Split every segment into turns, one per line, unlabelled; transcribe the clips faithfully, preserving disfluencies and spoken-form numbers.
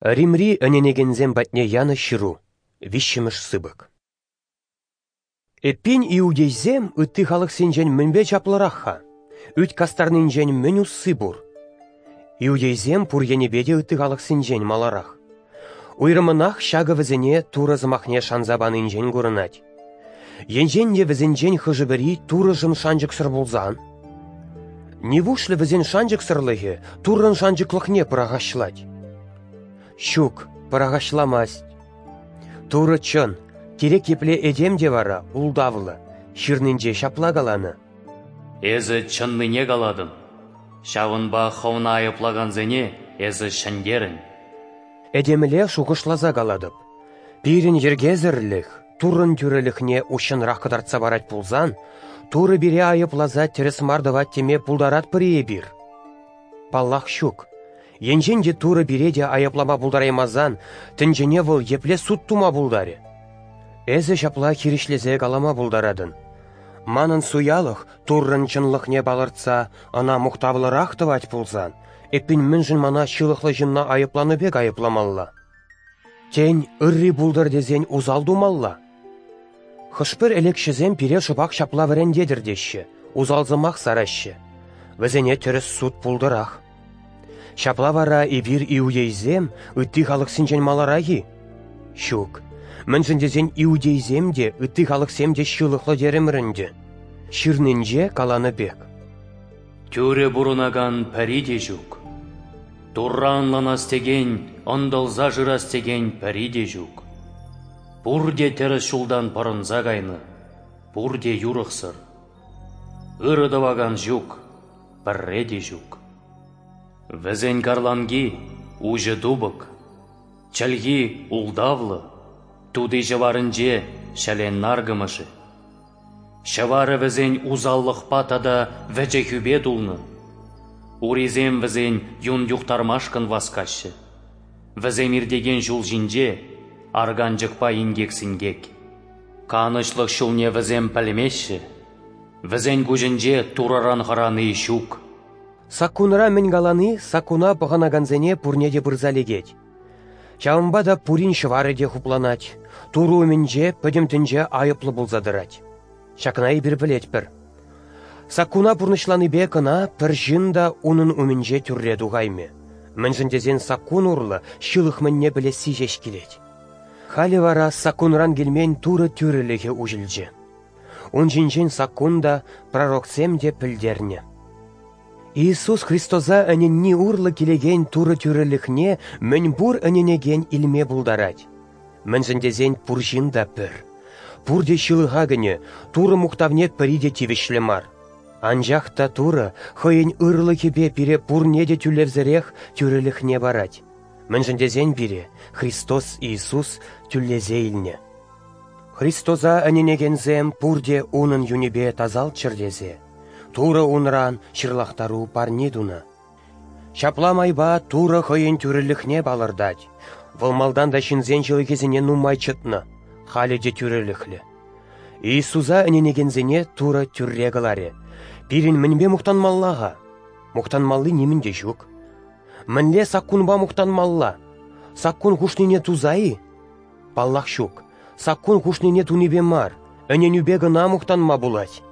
Римри өненегензем батне яны шыру, вишшіміш сыбык. Эппин иудейзем үтті халық сенжен мінбе чаплырақха, үт кастарнын жен міну сыбур. Иудейзем пур енебеде үтті халық сенжен маларақ. Уйрымынақ шағы візіне туры зымахне шанзабанын жен көрінать. Енжен де візінжен хыжыбірі туры жым шанжық сыр болзан. Невушлы візін шанжық сырлығы турын шанжықлықне пырағашлать. Щук, пырағашламасть. Туры чын, керек епле эдем де вара, улдавлы, шырнынже шапла галаны.
Эзі чынныне галадын. Шавынба хауна айыплаган зене, эзі шындерін.
Эдеміле шуғышлаза галадып. Пирін ергезірлік, турын түрілікне ұшынрақ қыдартса барать пулзан, туры бире айыплаза терес мардыват теме пулдарат пірие бір. Паллах щук. Енжен де туры биреде айыплама булдараймазан, тінжене выл епле суд тума булдаре. Эзі шапла киришлезе галама булдарадын. Манын суялық туррын чынлықне балыртса, ана мұқтавлырақ тывать пулзан, эппин мінжін мана шылықлы жынна айыпланы бек айыпламалла. Тень үрри булдар дезен узалдумалла. Хышпыр элекшізен пире шыбақ шапла вірендедір деші, узалзымақ саращы. Візене түріс суд пулдырақ. Шапла вара ибир иудейзем үтті халық сінжен малараги. Щук, мінжін дезен иудейзем де үтті халық семде шылықлы деремірінде. Шырнынже каланы бек.
Тюре бұрынаган пәриде жүк. Турранланас теген, ондалза жырас теген пәриде жүк. Бұрде теріс шулдан парынза гайны, бұрде юрықсыр. Үрідаваган жүк, пәрреде жүк. Візен карланги, ұжы дубық, чәлги улдавлы, туды жаварынже шәлен наргымышы. Шавары візен узаллық патада вәже хүбет ұлны. Уризем візен юн юқтармашқын васкашы. Візем ирдеген жул жинже, арган жықпа ингек сингек. Канышлық шулне візем пәлемеші, візен күжінже тураран ғараны шук.
Саккунра мен галаны саккуна пағанаганзене пурнеде бұрзалегет. Чавымбада пурин швареде хупланать, туру менже пөдемтінже айыплы бұлзадырать. Шакнай бір білет бір. Саккуна пурнышланы бекына пір жында унын уменже түрреду ғайме. Мінжіндезен саккун урлы шылық мінне біле сижеш келет. Халі вара саккунран келмен туры түрілігі ұжылжы. Он жинжен саккунда пророксемде пілдерне. Иисус Христоза әненні урлы келеген туры түрілікне мін бұр әненеген илме бұлдарать. Мінжіндезен пұр жында пір. Пурде шылыға гіне туры мұқтавне піриде тивішлемар. Анжақта туры хойын ұрлы кебе пире пурнеде түлевзірех түрілікне барать. Мінжіндезен бире Христос Иисус түллезе илне. Христоза әненегензем пурде унын юнебе тазал чырдезе. Туры унран шырлақтару парнидуна. Шапламайба туры хойын түрілікне балырдать. Вылмалдан да шинзен жылы кезіне нумай чытны. Халеде түріліклі. Иисуза әненегензене туры түррегаларе. Пирин мінбе мұқтанмаллаға. Мұқтанмаллы немінде жүк. Мінле саккунба мұқтанмалла. Саккун хушнине тузайы. Паллах шук. Саккун хушнине тунебе мар. Әненюбе гына мұқтанма булать.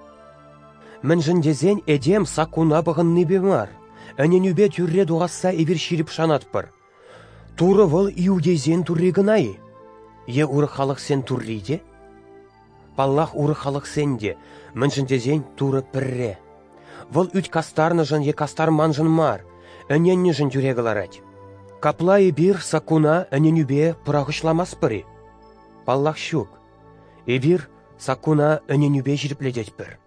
Мін жіндезен әдем саккуна бағын небе мар. Әненюбе түрре дуғаса эвір ширіп шанатпыр. Туры выл иудейзен турре гынайы. Е уры халық сен турриде? Паллах уры халық сенде, мінжіндезен туры пірре. Выл үт кастарны жын е кастар манжын мар, әненні жын түрегіларать. Каплайы бір сакуна әненюбе пырағышламас пыры. Паллах шук. Эвір сакуна әненюбе жіріпледет бір.